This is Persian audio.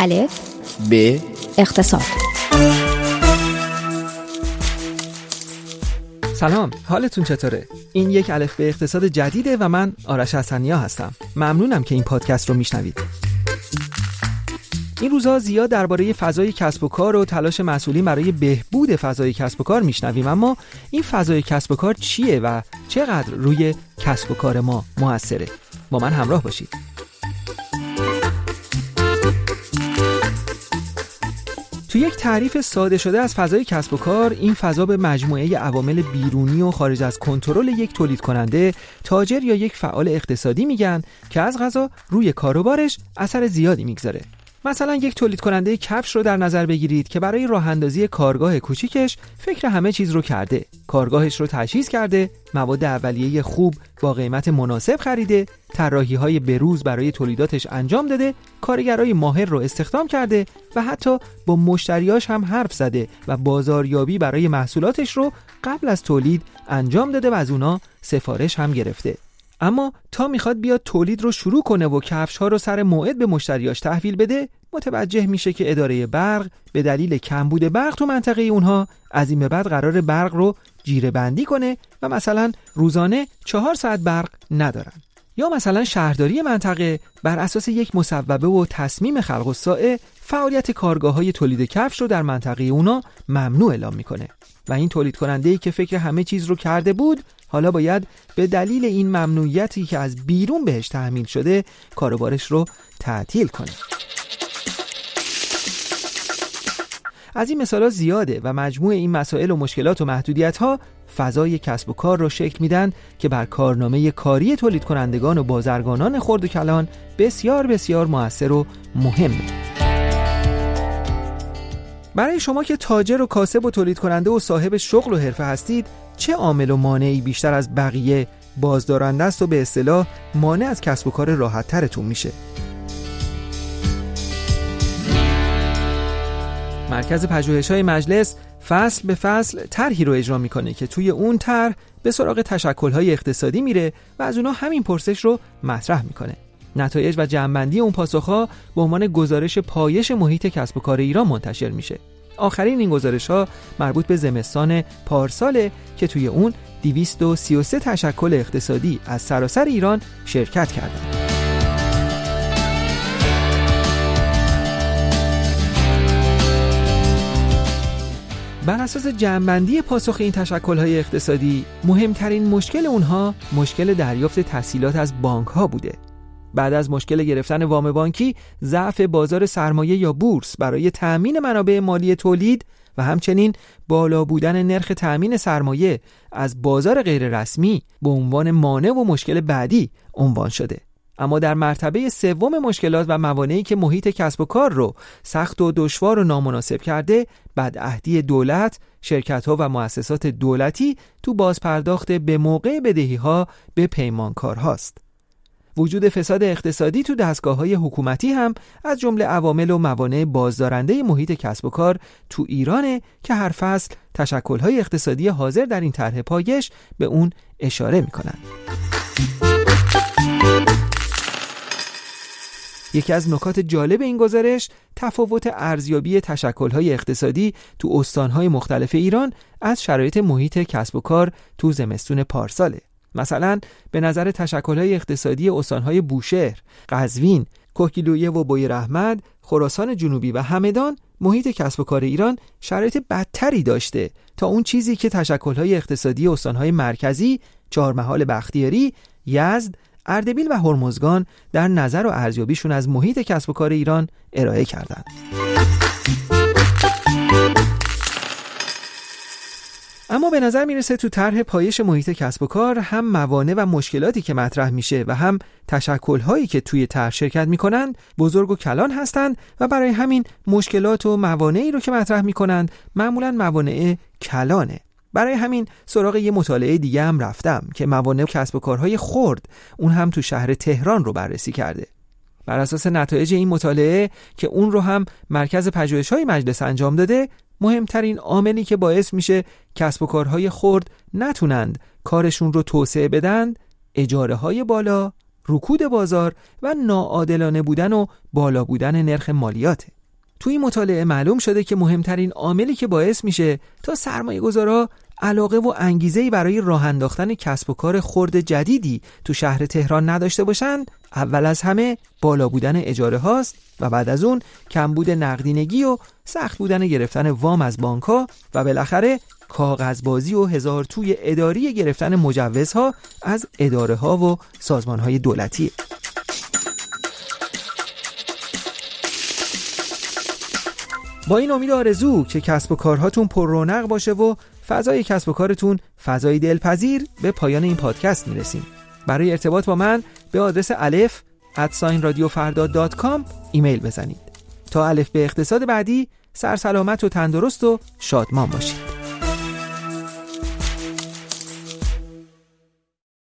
الف ب اقتصاد. سلام، حالتون چطوره؟ این یک الف به اقتصاد جدیده و من آرش حسنیا هستم. ممنونم که این پادکست رو میشنوید. این روزها زیاد درباره فضای کسب و کار و تلاش مسئولین برای بهبود فضای کسب و کار میشنویم، اما این فضای کسب و کار چیه و چقدر روی کسب و کار ما مؤثره؟ با من همراه باشید. تو یک تعریف ساده شده از فضای کسب و کار، این فضا به مجموعه عوامل بیرونی و خارج از کنترل یک تولید کننده، تاجر یا یک فعال اقتصادی میگن که از قضا روی کاروبارش اثر زیادی میگذاره. مثلا یک تولید کننده کفش رو در نظر بگیرید که برای راه اندازی کارگاه کوچیکش فکر همه چیز رو کرده. کارگاهش رو تجهیز کرده، مواد اولیه خوب با قیمت مناسب خریده، طراحی‌های بروز برای تولیداتش انجام داده، کارگرای ماهر رو استخدام کرده و حتی با مشتریاش هم حرف زده و بازاریابی برای محصولاتش رو قبل از تولید انجام داده و از اونا سفارش هم گرفته. اما تا میخواد بیاد تولید رو شروع کنه و کفش‌ها رو سر موعد به مشتریاش تحویل بده، متوجه میشه که اداره برق به دلیل کمبود برق تو منطقه اونها از این به بعد قرار برق رو جیره بندی کنه و مثلا روزانه 4 ساعت برق ندارن. یا مثلا شهرداری منطقه بر اساس یک مصوبه و تصمیم خلق الساعه فعالیت کارگاه‌های تولید کفش رو در منطقه اونا ممنوع اعلام میکنه و این تولید کننده‌ای که فکر همه چیز رو کرده بود حالا باید به دلیل این ممنوعیتی که از بیرون بهش تحمیل شده کاروبارش رو تعطیل کنه. از این مثالا زیاده و مجموع این مسائل و مشکلات و محدودیت‌ها فضای کسب و کار رو شکل میدن که بر کارنامه کاری تولید کنندگان و بازرگانان خرد و کلان بسیار بسیار مؤثر و مهمه. برای شما که تاجر و کاسب و تولید کننده و صاحب شغل و حرفه هستید، چه عامل و مانعی بیشتر از بقیه بازدارنده است و به اصطلاح مانع از کسب و کار راحت ترتون میشه؟ مرکز پژوهش‌های مجلس فصل به فصل طرحی رو اجرا میکنه که توی اون طرح به سراغ تشکل‌های اقتصادی میره و از اونها همین پرسش رو مطرح میکنه. نتایج و جمع‌بندی اون پاسخ‌ها به عنوان گزارش پایش محیط کسب و کار ایران منتشر میشه. آخرین این گزارش‌ها مربوط به زمستان پارساله که توی اون 233 تشکل اقتصادی از سراسر ایران شرکت کردند. بر اساس جمع‌بندی پاسخ این تشکل‌های اقتصادی، مهمترین مشکل اونها مشکل دریافت تسهیلات از بانک‌ها بوده. بعد از مشکل گرفتن وام بانکی، ضعف بازار سرمایه یا بورس برای تأمین منابع مالی تولید و همچنین بالا بودن نرخ تأمین سرمایه از بازار غیر رسمی به عنوان مانع و مشکل بعدی عنوان شده. اما در مرتبه سوم مشکلات و موانعی که محیط کسب و کار رو سخت و دشوار و نامناسب کرده، بدعهدی دولت، شرکت‌ها و مؤسسات دولتی تو بازپرداخت به موقع بدهی‌ها به پیمانکارهاست. وجود فساد اقتصادی تو دستگاه‌های حکومتی هم از جمله عوامل و موانع بازدارنده محیط کسب و کار تو ایرانه که هر فصل تشکل‌های اقتصادی حاضر در این طرح پایش به اون اشاره می‌کنن. یکی از نکات جالب این گزارش تفاوت ارزیابی تشکل‌های اقتصادی تو استان‌های مختلف ایران از شرایط محیط کسب و کار تو زمستون پارساله. مثلا به نظر تشکل‌های اقتصادی استان‌های بوشهر، قزوین، کهگیلویه و بویراحمد، خراسان جنوبی و همدان، محیط کسب و کار ایران شرایط بدتری داشته تا اون چیزی که تشکل‌های اقتصادی استان‌های مرکزی، چهارمحال بختیاری، یزد، اردبیل و هرمزگان در نظر و ارزیابیشون از محیط کسب و کار ایران ارائه کردند. اما به نظر میرسه تو طرح پایش محیط کسب و کار هم موانع و مشکلاتی که مطرح میشه و هم تشکل‌هایی که توی طرح شرکت میکنند بزرگ و کلان هستند و برای همین مشکلات و موانعی رو که مطرح میکنند معمولاً موانع کلانه. برای همین سراغ یه مطالعه دیگه هم رفتم که موانع کسب و کارهای خرد اون هم تو شهر تهران رو بررسی کرده. بر اساس نتایج این مطالعه که اون رو هم مرکز پژوهش‌های مجلس انجام داده، مهمترین عاملی که باعث میشه کسب و کارهای خرد نتونند کارشون رو توسعه بدن، اجاره‌های بالا، رکود بازار و ناعادلانه بودن و بالا بودن نرخ مالیاته. توی این مطالعه معلوم شده که مهمترین عاملی که باعث میشه تا سرمایه‌گذارا علاقه و انگیزه‌ای برای راه انداختن کسب و کار خرد جدیدی تو شهر تهران نداشته باشن، اول از همه بالا بودن اجاره هاست و بعد از اون کمبود نقدینگی و سخت بودن گرفتن وام از بانک‌ها و بالاخره کاغذبازی و هزار توی اداری گرفتن مجوزها از اداره‌ها و سازمان‌های دولتی. با این امید آرزو که کسب و کارهاتون پر رونق باشه و فضای کسب و کارتون فضای دلپذیر، به پایان این پادکست میرسیم. برای ارتباط با من به آدرس alef@radiofarda.com ایمیل بزنید. تا الف به اقتصاد بعدی، سرسلامت و تندرست و شادمان باشید.